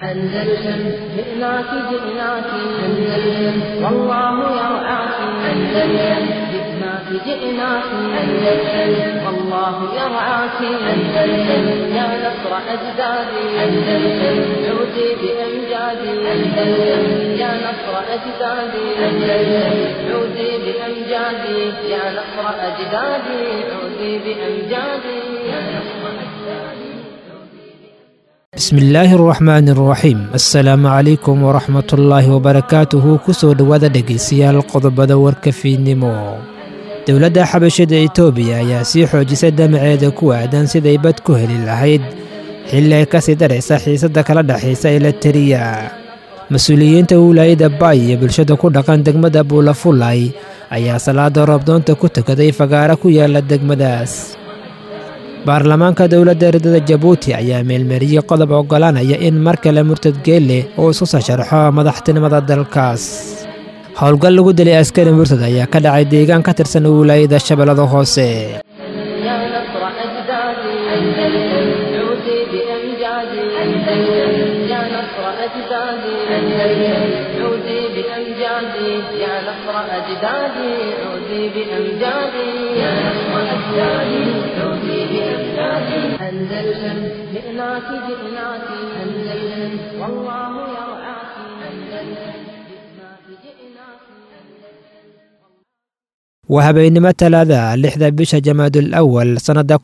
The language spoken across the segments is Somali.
أندلسن جئناك جئناك أندلسن والله يرعاك أندلسن جئناك جئناك أندلسن والله يرعاك أندلسن يا نصر أجدادي أندلسن عودي بأمجادي أندلسن يا نصر أجدادي أندلسن عودي بأمجادي يا نصر أجدادي عودي بأمجادي يا نصر أجدادي. بسم illaahi araxmaani araxiim assalaamu calaykum waraxmatullaahi wabarakaatuhu kusoo dhowaada dhegaystayaal qodobada warka fiidnimo dowladda xabashada itoobiya ayaa sii xoojisay damaceeda ku aadan siday bad ku heli lahayd xilli ay kasii daraysa xiisadda kala dhexaysa eletariya mas-uuliyiinta wilaayada baay iyo bulshada ku dhaqan degmada buulafulay ayaa salaada roobdoonta ku tukaday fagaara ku yaala degmadaas baarlamaanka dowladda ridada jabuuti ayaa meelmariyey qodob oggolaanaya in mar kale murtad geelle uu isku soo sharxo madaxtinimada dalkaas howlgal lagu dilay askari murtad ayaa ka dhacay deegaan ka tirsan wilaayada shabeellada hoose أندلسن جئناك جئناك أندلسن والله يرعاك أندلسن جئناك جئناك. waa habeenimo talaada 6 bisha jamaadul awal sanada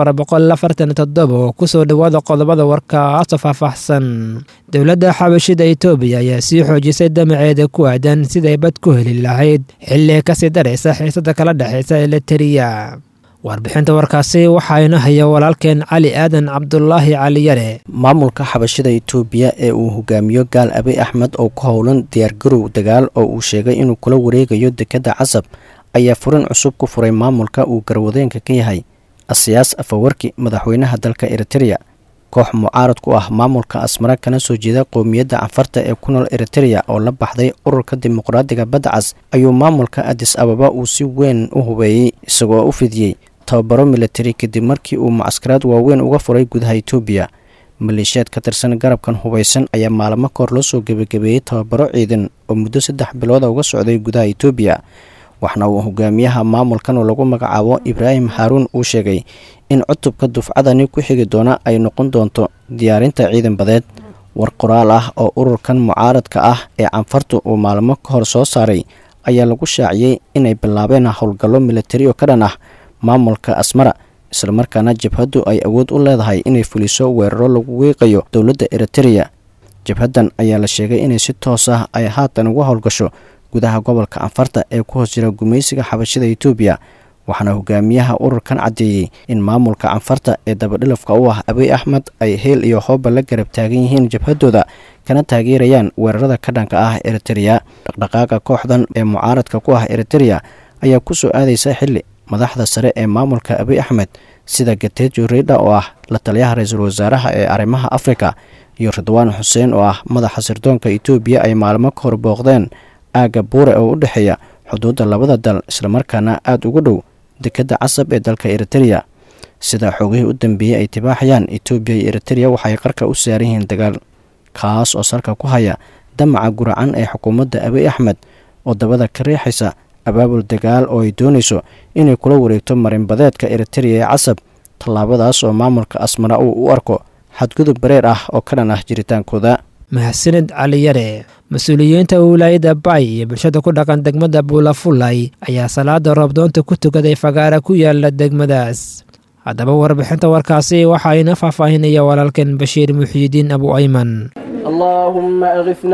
1447 kusoo dhowaada qodobada warkaas faahfaahsan dowladda xabashida itoobiya ayaa sii xoojisay damaceeda ku aadan siday bad ku heli lahayd xilli kasii daraysa xiisadda kala dhexaysa eletariya warbixinta warkaasi waxaayna haya walaalkeen cali aadan cabdulaahi cali yare maamulka xabashida itoobiya ee uu hogaamiyo gaal abiy axmed oo ku howlan diyaargarow dagaal oo uu sheegay inuu kula wareegayo dekadda casab ayaa furin cusub ku furay maamulka uu garwadeenka ka yahay asiyaas afawarki madaxweynaha dalka eritrea koox mucaarad ku ah maamulka asmara kana soo jeeda qowmiyadda canfarta ee ku nool eritrea oo la baxday ururka dimuqraadiga badda cas ayuu maamulka adis ababa uu si weyn u hubeeyey isagoo u fidiyey tababaro militari kadib markii uu mucaskaraad waaweyn uga furay gudaha itoobiya maleeshiyaad ka tirsan garabkan hubaysan ayaa maalmo kahor loo soo gebagabeeyey tababaro ciidan oo muddo 3 bilooda uga socday gudaha itoobiya waxna uu hogaamiyaha maamulkan oo lagu magacaabo ibraahim haaruun uu sheegay in cutubka dufcadani ku xigi doona ay noqon doonto diyaarinta ciidan badeed war qoraal ah oo ururkan mucaaradka ah ee canfartu uu maalmo ka hor soo saaray ayaa lagu shaaciyey inay bilaabeen howlgallo militari oo ka dhan ah maamulka asmara islamarkaana jabhaddu ay awood u leedahay inay fuliso weeraro lagu weeqayo dowladda eritrea jabhaddan ayaa la sheegay inay si toos ah ay haatan uga howlgasho gudaha gobolka canfarta ee ku hoos jira gumaysiga xabashida itoobiya waxaana hogaamiyaha ururkan caddeeyey in maamulka canfarta ee dabadhilafka u ah abiy axmed ay heel iyo hooba la garab taagan yihiin jabhaddooda kana taageerayaan weerarada ka dhanka ah eritrea dhaqdhaqaaqa kooxdan ee mucaaradka ku ah eritrea ayaa ku soo aadaysa xilli madaxda sare ee maamulka abiy axmed sida gatejo reydha oo ah la taliyaha ra-iisul wasaaraha ee arrimaha afrika iyo ridwaan xuseen oo ah madaxa sirdoonka itoobiya ay maalmo ka hor booqdeen aaga buure oo u dhexeeya xuduudda labada dal islamarkaana aada ugu dhow dekadda casab ee dalka eritrea sida xoogihii u dambeeyey ay tibaaxayaan itoobiya iyo eritrea waxay qarka u saaran yihiin dagaal kaas oo salka ku haya damaca guracan ee xukuumadda abiy axmed oo dabada ka riixaysa abaabul dagaal oo ay doonayso inay kula wareegto marinbadeedka eritrea ee casab tallaabadaas oo maamulka asmara uu u arko xadgudub bareer ah oo ka dhan ah jiritaankooda mahadsanid cali yare mas-uuliyiinta wilaayada baay iyo bulshada ku dhaqan degmada buulafulay ayaa salaada roobdoonta ku tukaday fagaara ku yaala degmadaas haddaba warbixinta warkaasi waxaayna faahfaahinaya walaalkeen bashiir muxiidiin abu ayman allahumma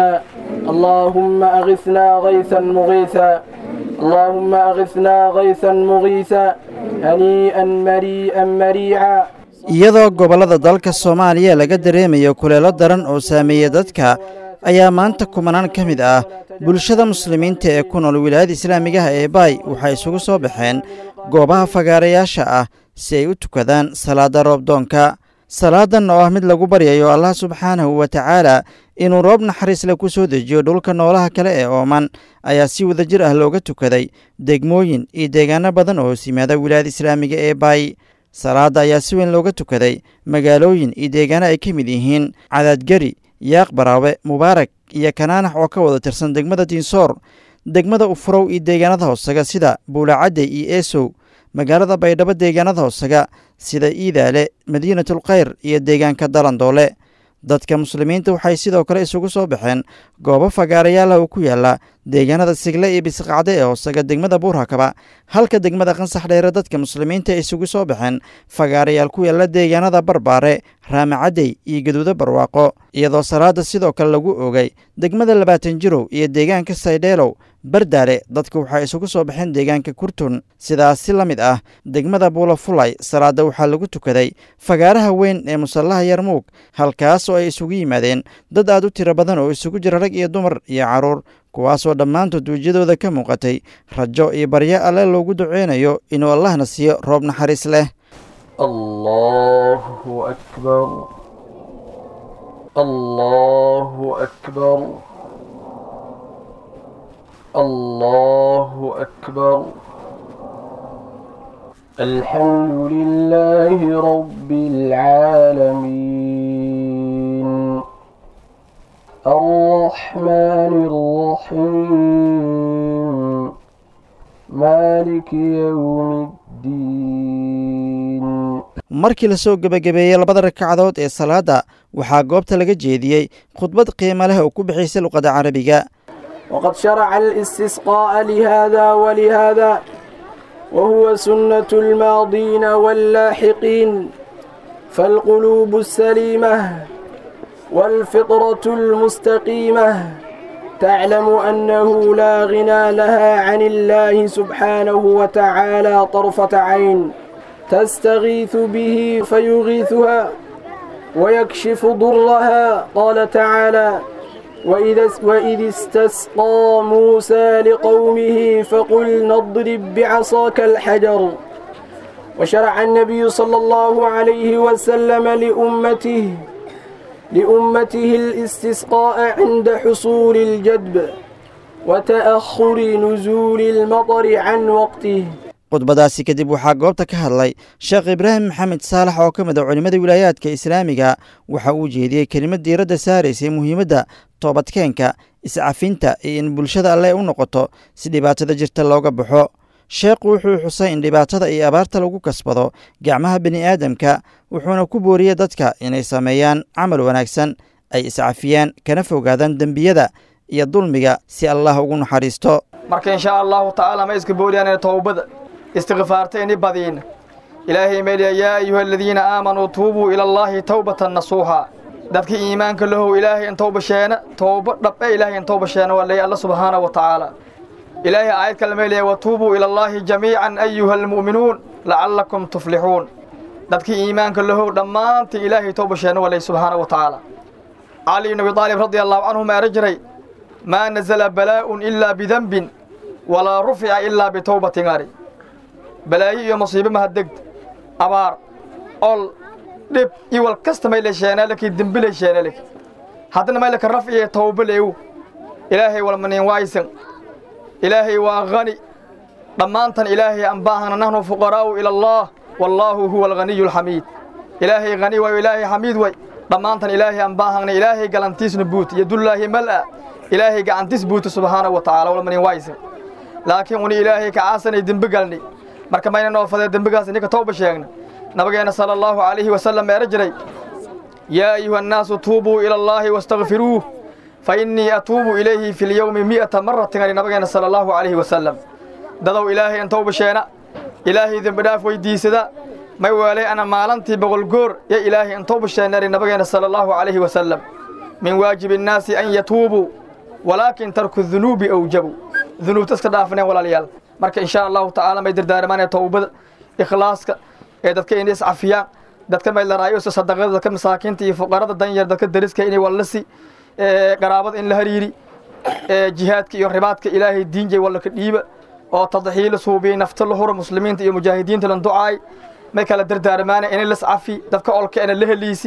aghithna ghaythan mughiitha allahumma aghithna ghaythan mughiitha hanii'an marii'an mariica iyadoo gobollada dalka soomaaliya laga dareemayo kuleelo daran oo saameeya dadka ayaa maanta kumanaan ka mid ah bulshada muslimiinta ee ku nool wilaayada islaamigaha ee baay waxay isugu soo baxeen goobaha fagaarayaasha ah si ay u tukadaan salaada roobdoonka salaadan oo ah mid lagu baryayo allah subxaanahu wa tacaala inuu roob naxariis leh ku soo dejiyo dhulka noolaha kale ee ooman ayaa si wadajir ah looga tukaday degmooyin iyo deegaano badan oo hoos yimaada wilaayada islaamiga ee baay salaada ayaa si weyn looga tukaday magaalooyin iyo deegaano ay ka mid yihiin cadaadgari yaaq baraawe mubaarak iyo kanaanax oo ka wada tirsan degmada diinsoor degmada ufurow iyo deegaanada hoosaga sida buulacadde iyo eesow magaalada baydhabo deegaanada hoosaga sida iidaale madiinatulkhayr iyo deegaanka dalandoole dadka muslimiinta waxay sidoo kale isugu soo baxeen goobo fagaarayaala oo ku yaala deegaanada sigle iyo bisqacde ee hoosaga degmada buurhakaba halka degmada qansax dheere dadka muslimiinta ay isugu soo baxeen fagaarayaal ku yaala deegaanada barbaare raamacadey iyo gaduudo barwaaqo iyadoo salaada sidoo kale lagu oogay degmada 20 jirow iyo deegaanka saydheelow bardaale dadku waxay isugu soo baxeen deegaanka kurtun sidaas si la mid ah degmada buulafulay salaada waxaa lagu tukaday fagaaraha weyn ee musallaha yarmuug halkaas oo ay isugu yimaadeen dad aad u tiro badan oo isugu jira rag iyo dumar iyo carruur kuwaasoo dhammaantood wejiyadooda ka muuqatay rajo iyo baryo alle loogu duceynayo inuu allahna siiyo roob naxariis leh allahu akbar allahu akbar allahu akbar alxamdu lilaahi rabbi alcaalamiin الرحمن الرحيم مالك يوم الدين markii la soo gabagabeeyey labada ragcadood ee salaada waxaa goobta laga jeediyey khudbad qiimo leh oo ku bixisay luqadda carabiga وقد شرع الاستسقاء لهذا ولهذا وهو سنة الماضين واللاحقين فالقلوب السليمة والفطرة المستقيمة تعلم أنه لا غنى لها عن الله سبحانه وتعالى طرفة عين تستغيث به فيغيثها ويكشف ضرها قال تعالى وإذ استسقى موسى لقومه فقلنا اضرب بعصاك الحجر وشرع النبي صلى الله عليه وسلم لأمته الاستسقاء عند حصول الجدب وتأخر نزول المطر عن وقته khudbadaasi kadib waxaa goobta ka hadlay sheekh ibraahim maxamed saalax oo ka mid a culimmada wilaayaadka islaamiga waxa uu jeediyey kelimad diiradda saaraysay muhiimadda toobadkeenka iscafinta iyo in bulshada alle u noqoto si dhibaatada jirta looga baxo sheekhu wuxuu xusay in dhibaatada iyo abaarta lagu kasbado gacmaha bini'aadamka wuxuuna ku booriyey dadka inay sameeyaan camal wanaagsan ay iscafiyaan kana fogaadaan dembiyada iyo dulmiga si allah ugu naxariisto marka insha allahu tacaala ma iska booriyaan towbada استغفارتين بدين إلهي مليا يا أيها الذين آمنوا توبوا إلى الله توبة نصوحا دتك إيمانك له إلهي أن توب شينا توب رب إلهي أن توب شينا والله الله سبحانه وتعالى إلهي آية كلمة وتوبوا إلى الله جميعا أيها المؤمنون لعلكم تفلحون دتك إيمانك له دمانت إلهي توب شينا والله سبحانه وتعالى علي بن أبي طالب رضي الله عنه ما رجري ما نزل بلاء إلا بذنب ولا رفع إلا بتوبة غاري balaayo iyo musiibo ma hadegd abaar ol dib iwal kasta ma ila sheenalaki dambil sheenalaki hadana ma ila ka rafiye tawbaleeyo ilaahay wal manin waaysan ilaahay waa qani dhamaantan ilaahay aan baahana nahnu fuqaraa ila allah wallahu huwa al-ghaniyul hamid ilaahay qani wa ilaahay hamid way dhamaantan ilaahay aan baahana ilaahay galantiisna buut yadullahi mal'a ilaahay gacantiis buut subhanahu wa ta'ala wal manin waaysan laakiin uni ilaahay ka aasanay dambi galni marka ma inaan oofada dambigaas inka tawba sheegna nabigeena sallallahu alayhi wa sallam ee rajray ya ayuha an-nas tuubu ila allahi wastaghfiruhu fa inni atuubu ilayhi fil yawmi 100 marratan nabigeena sallallahu alayhi wa sallam dadaw ilaahi an tawba sheena ilaahi dambi dhaaf weydiisada may waalay ana maalantii boqol goor ya ilaahi an tawba sheena nabigeena sallallahu alayhi wa sallam min waajibi an-nas an yatuubu walakin tarku adh-dhunubi awjabu dhunubta iska dhaafneen walaalyaal marka insha Allah ta'ala may dardaarmaan tawbada ikhlaaska ee dadka inay iscafiyaan dadka may la raayo sadaqada dadka masaakiinta iyo fuqarada danyar dadka dariska inay walasi qaraabada in la hariiri jihaadka iyo ribaadka ilaahay diinjay wala ka dhiiba oo tadxiil suubiin nafta la hor muslimiinta iyo mujaahidiinta lan ducaay may kala dardaarmaan inay la iscafi dadka olka in la heliisi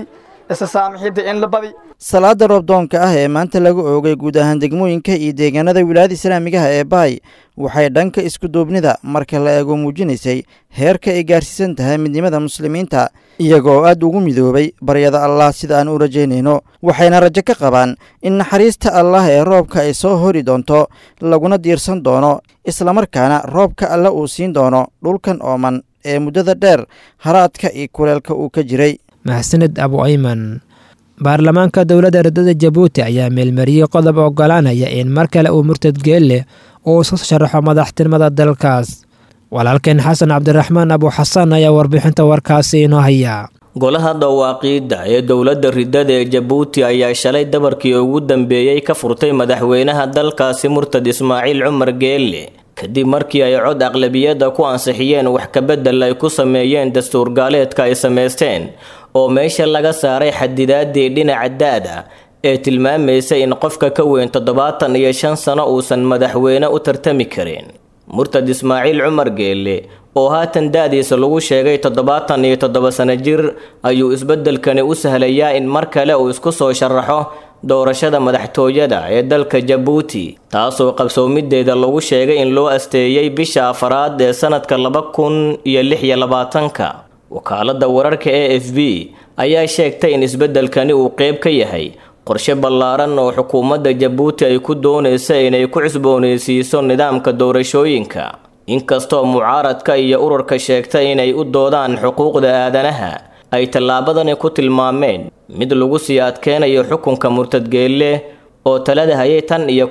isa saamixidda in la badi salaada roobdoonka ah ee maanta lagu oogay guud ahaan degmooyinka iyo deegaanada wilaayada islaamigaha ee baay waxay dhanka iskuduubnida marka la eego muujinaysay heerka ay gaarsiisan tahay midnimada muslimiinta iyagoo aad ugu midoobay baryada allah sida aan u rajaynayno waxayna rajo ka qabaan in naxariista allah ee roobka ay soo hori doonto laguna diirsan doono islamarkaana roobka alle uu siin doono dhulkan ooman ee muddada dheer haraadka iyo kuleelka uu ka jiray. maxsaned abu ayman. baarlamaanka dowladda ridada jabuuti ayaa meelmariyey qodob ogolaanaya in mar kale uu murtad geelle uu isu sharaxo madaxtinimada dalkaas. walaalkeen xasan cabdiraxmaan abu xasan ayaa warbixinta warkaasi inoo haya. golaha dhawaaqiidda ee dowladda ridada ee jabuuti ayaa shalay dabarkii ugu dambeeyey ka furtay madaxweynaha dalkaasi murtad ismaaciil cumar geelle kadib markii ay cod aqlabiyadda ku ansixiyeen wax kabedel ay ku sameeyeen dastuur gaaleedka ay samaysteen oo meesha laga saaray xadidaadii dhinaca da-da ee tilmaamaysa in qofka ka weyn 75 sano uusan madaxweyne u tartami karin. murtad ismaaciil cumar geelle oo haatan da-diisa lagu sheegay 77 sano jir ayuu isbedelkani u sahlayaa in mar kale uu isku soo sharaxo doorashada madaxtooyada ee dalka Jabuuti taasoo qabsoomideeda lagu sheegay in loo asteeyay bisha afraad ee sanadka 2026. wakaaladda wararka AFP ayaa sheegtay in isbedelkani uu qayb ka yahay qorshe ballaaran oo xukuumadda Jabuuti ay ku doonayso inay ku cusboonaysiiso nidaamka doorashooyinka inkastoo mucaaradka iyo ururka sheegtay inay u doodaan xuquuqda aadanaha ay tallaabadani ku tilmaameen mid lagu sii adkeenayo xukunka murtad geelle oo talada hayay tan iyo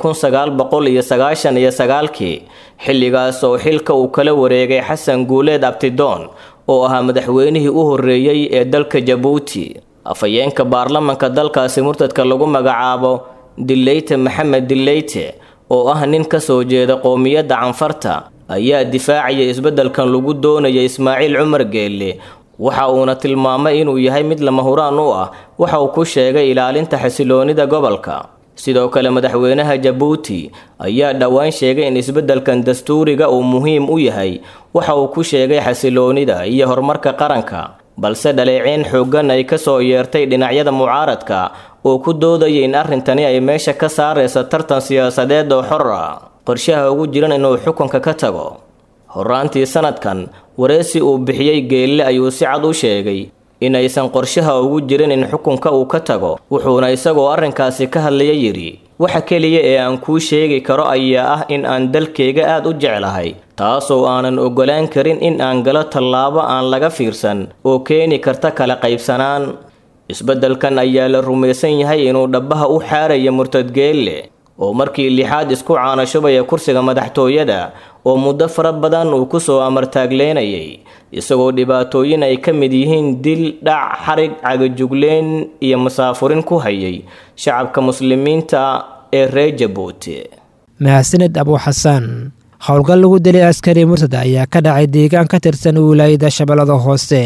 1999 xilligaas oo xilka uu kala wareegay xasan guuleed abtidoon oo ahaa madaxweynihii u horeeyay ee dalka Jabuuti. afayeenka baarlamaanka dalkaasi murtadka lagu magacaabo Dileyte Maxamed Dileyte oo ah nin ka soo jeeda qoomiyadda Canfarta ayaa difaaciyay isbedelkan lagu doonayay Ismaaciil Cumar Geelle waxa uuna tilmaamay inuu yahay mid lama huraan u ah waxa uu ku sheegay ilaalinta xasiloonida gobolka. sidoo kale madaxweynaha Jabuuti ayaa dhawaan sheegay in isbedelkan dastuuriga uu muhiim u yahay waxa uu ku sheegay xasiloonida iyo horumarka qaranka balse dhaleeceyn xooggan ay ka soo yeertay dhinacyada mucaaradka oo ku doodayay in arrintani ay meesha ka saarayso tartan siyaasadeed oo xor ah qorshaha ugu jiran inuu xukunka ka tago. horaantii sanadkan wareysi uu bixiyay Geelle ayuu si cad u sheegay inaysan qorshaha ugu jirin in xukunka uu ka tago wuxuuna isagoo arrinkaasi ka hadlayay yiri waxa kaliya ee aan kuu sheegi karo ayaa ah in aan dalkayga aad u jeclahay taasoo aanan ogolaan karin in aan galo tallaabo aan laga fiirsan oo keeni karta kala qaybsanaan. isbedelkan ayaa la rumaysan yahay inuu dhabaha u xaarayo murtad Geelle oo markii lixaad isku caanashubaya kursiga madaxtooyada oo muddo fara badan uu ku soo amartaagleenayay isagoo dhibaatooyin ay ka mid yihiin dil dhac xarig cagajugleen iyo masaafurin ku hayay shacabka muslimiinta ee reer Jabuuti. mahadsaned abu xasan. howlgal lagu dilay askari murtad ayaa ka dhacay deegaan ka tirsan wilaayada shabeellada hoose.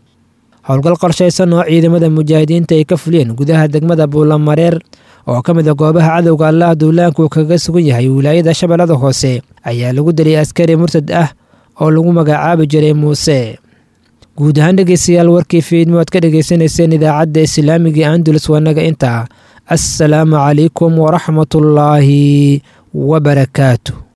howlgal qorshaysan oo ciidamada mujaahidiinta ay ka fuliyeen gudaha degmada Buulamareer oo ka mid ah goobaha cadowga Allah duulaanku kaga sugan yahay wilaayada shabeellada hoose ayaa lagu dilay askari murtad ah oo lagu magacaabi jiray Muuse. guud ahaan dhegeystayaal warkii fiidmo aad ka dhegeysaneyseen idaacadda Islaamiga Andalus wanaga inta. assalaamu calaykum waraxmatullaahi wabarakaatuh.